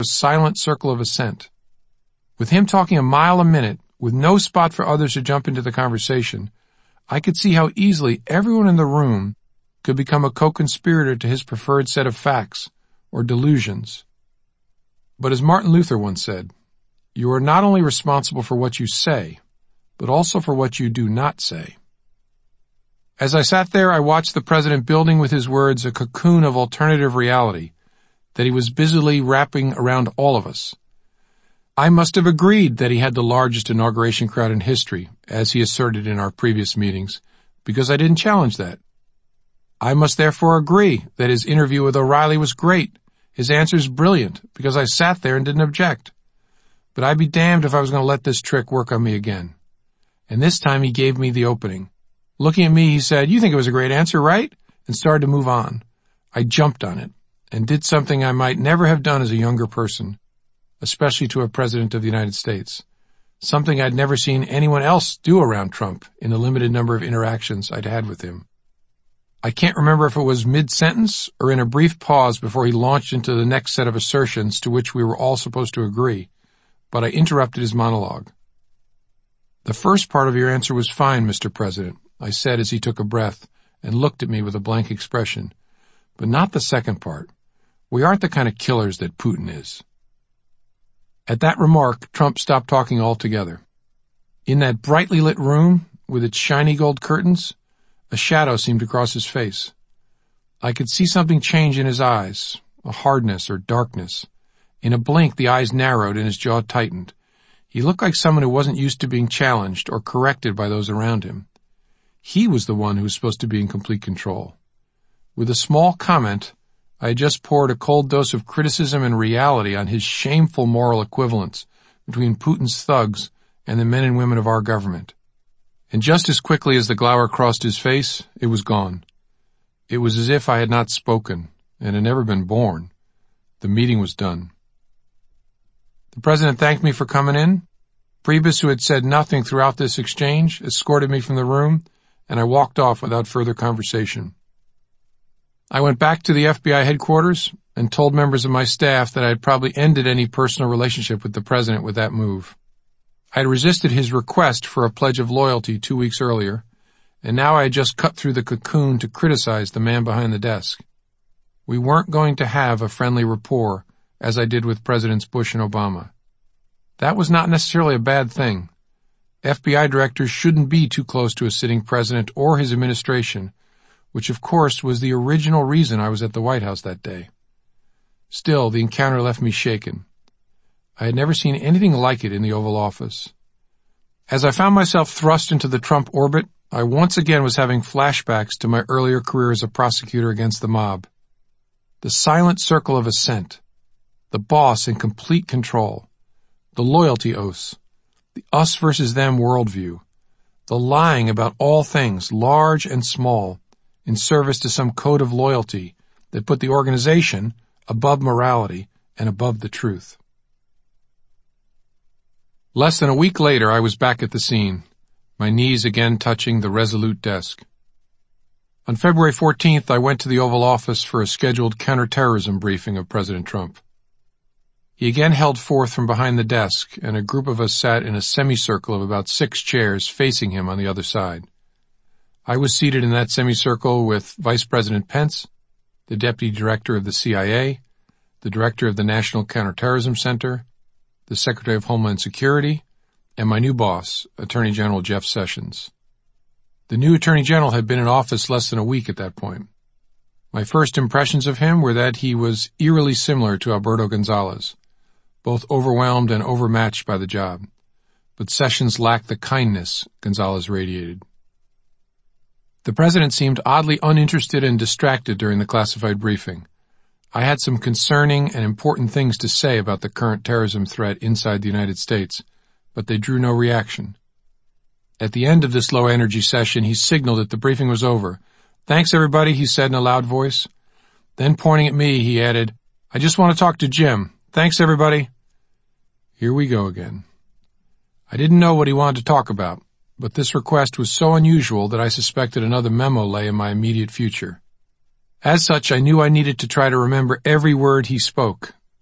a silent circle of assent. With him talking a mile a minute, with no spot for others to jump into the conversation, I could see how easily everyone in the room could become a co-conspirator to his preferred set of facts or delusions. But as Martin Luther once said, you are not only responsible for what you say, but also for what you do not say. As I sat there, I watched the president building with his words a cocoon of alternative reality that he was busily wrapping around all of us. I must have agreed that he had the largest inauguration crowd in history, as he asserted in our previous meetings, because I didn't challenge that. I must therefore agree that his interview with O'Reilly was great, his answers brilliant, because I sat there and didn't object. But I'd be damned if I was going to let this trick work on me again. And this time he gave me the opening. Looking at me, he said, "You think it was a great answer, right?" and started to move on. I jumped on it and did something I might never have done as a younger person, especially to a president of the United States, something I'd never seen anyone else do around Trump in the limited number of interactions I'd had with him. I can't remember if it was mid-sentence or in a brief pause before he launched into the next set of assertions to which we were all supposed to agree, but I interrupted his monologue. "The first part of your answer was fine, Mr. President," I said as he took a breath and looked at me with a blank expression. "But not the second part. We aren't the kind of killers that Putin is." At that remark, Trump stopped talking altogether. In that brightly lit room, with its shiny gold curtains, a shadow seemed to cross his face. I could see something change in his eyes, a hardness or darkness. In a blink, the eyes narrowed and his jaw tightened. He looked like someone who wasn't used to being challenged or corrected by those around him. He was the one who was supposed to be in complete control. With a small comment, I had just poured a cold dose of criticism and reality on his shameful moral equivalence between Putin's thugs and the men and women of our government. And just as quickly as the glower crossed his face, it was gone. It was as if I had not spoken and had never been born. The meeting was done. The president thanked me for coming in. Priebus, who had said nothing throughout this exchange, escorted me from the room, and I walked off without further conversation. I went back to the FBI headquarters and told members of my staff that I had probably ended any personal relationship with the president with that move. I had resisted his request for a pledge of loyalty 2 weeks earlier, and now I had just cut through the cocoon to criticize the man behind the desk. We weren't going to have a friendly rapport, as I did with Presidents Bush and Obama. That was not necessarily a bad thing. FBI directors shouldn't be too close to a sitting president or his administration, which of course was the original reason I was at the White House that day. Still, the encounter left me shaken. I had never seen anything like it in the Oval Office. As I found myself thrust into the Trump orbit, I once again was having flashbacks to my earlier career as a prosecutor against the mob. The silent circle of assent, the boss in complete control, the loyalty oaths, the us versus them worldview, the lying about all things, large and small, in service to some code of loyalty that put the organization above morality and above the truth. Less than a week later, I was back at the scene, my knees again touching the resolute desk. On February 14th, I went to the Oval Office for a scheduled counterterrorism briefing of President Trump. He again held forth from behind the desk, and a group of us sat in a semicircle of about 6 chairs facing him on the other side. I was seated in that semicircle with Vice President Pence, the Deputy Director of the CIA, the Director of the National Counterterrorism Center, the Secretary of Homeland Security, and my new boss, Attorney General Jeff Sessions. The new Attorney General had been in office less than a week at that point. My first impressions of him were that he was eerily similar to Alberto Gonzales, both overwhelmed and overmatched by the job, but Sessions lacked the kindness Gonzales radiated. The president seemed oddly uninterested and distracted during the classified briefing. I had some concerning and important things to say about the current terrorism threat inside the United States, but they drew no reaction. At the end of this low-energy session, he signaled that the briefing was over. "Thanks, everybody," he said in a loud voice. Then, pointing at me, he added, "I just want to talk to Jim. Thanks, everybody." Here we go again. I didn't know what he wanted to talk about, but this request was so unusual that I suspected another memo lay in my immediate future. As such, I knew I needed to try to remember every word he spoke,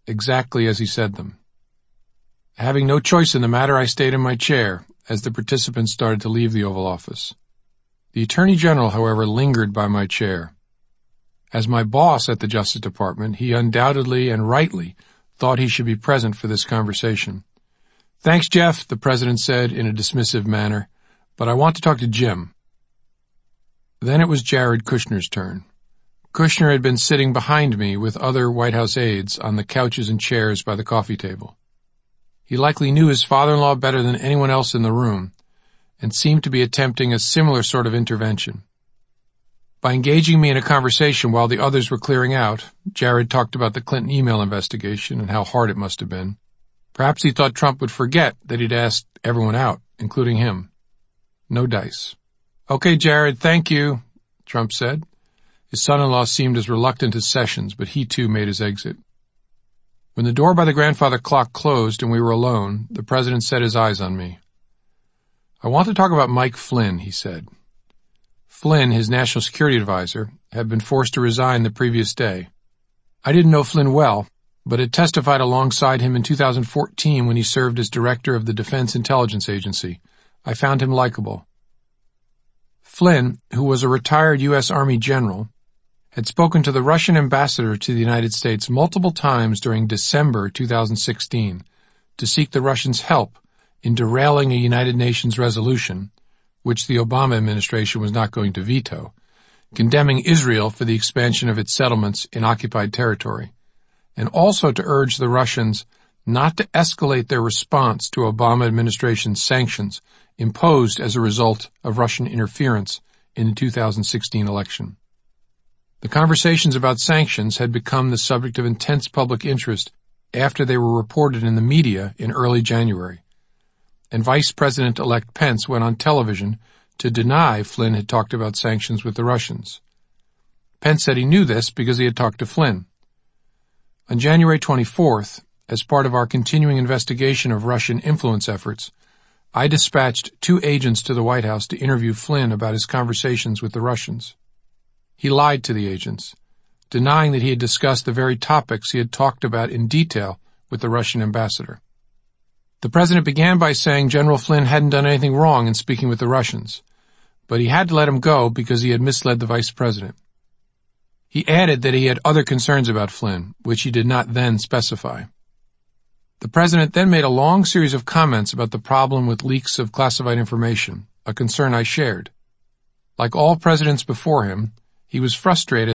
exactly as he said them. Having no choice in the matter, I stayed in my chair as the participants started to leave the Oval Office. The Attorney General, however, lingered by my chair. As my boss at the Justice Department, he undoubtedly and rightly thought he should be present for this conversation. "Thanks, Jeff," the President said in a dismissive manner, "but I want to talk to Jim." Then it was Jared Kushner's turn. Kushner had been sitting behind me with other White House aides on the couches and chairs by the coffee table. He likely knew his father-in-law better than anyone else in the room, and seemed to be attempting a similar sort of intervention. By engaging me in a conversation while the others were clearing out, Jared talked about the Clinton email investigation and how hard it must have been. Perhaps he thought Trump would forget that he'd asked everyone out, including him. No dice. "Okay, Jared, thank you," Trump said. His son-in-law seemed as reluctant as Sessions, but he too made his exit. When the door by the grandfather clock closed and we were alone, the President set his eyes on me. "I want to talk about Mike Flynn," he said. Flynn, his national security advisor, had been forced to resign the previous day. I didn't know Flynn well, but had testified alongside him in 2014 when he served as director of the Defense Intelligence Agency. I found him likable. Flynn, who was a retired U.S. Army general, had spoken to the Russian ambassador to the United States multiple times during December 2016 to seek the Russians' help in derailing a United Nations resolution, which the Obama administration was not going to veto, condemning Israel for the expansion of its settlements in occupied territory, and also to urge the Russians not to escalate their response to Obama administration sanctions imposed as a result of Russian interference in the 2016 election. The conversations about sanctions had become the subject of intense public interest after they were reported in the media in early January, and Vice President-elect Pence went on television to deny Flynn had talked about sanctions with the Russians. Pence said he knew this because he had talked to Flynn. On January 24th, as part of our continuing investigation of Russian influence efforts, I dispatched 2 agents to the White House to interview Flynn about his conversations with the Russians. He lied to the agents, denying that he had discussed the very topics he had talked about in detail with the Russian ambassador. The President began by saying General Flynn hadn't done anything wrong in speaking with the Russians, but he had to let him go because he had misled the Vice President. He added that he had other concerns about Flynn, which he did not then specify. The President then made a long series of comments about the problem with leaks of classified information, a concern I shared. Like all presidents before him, he was frustrated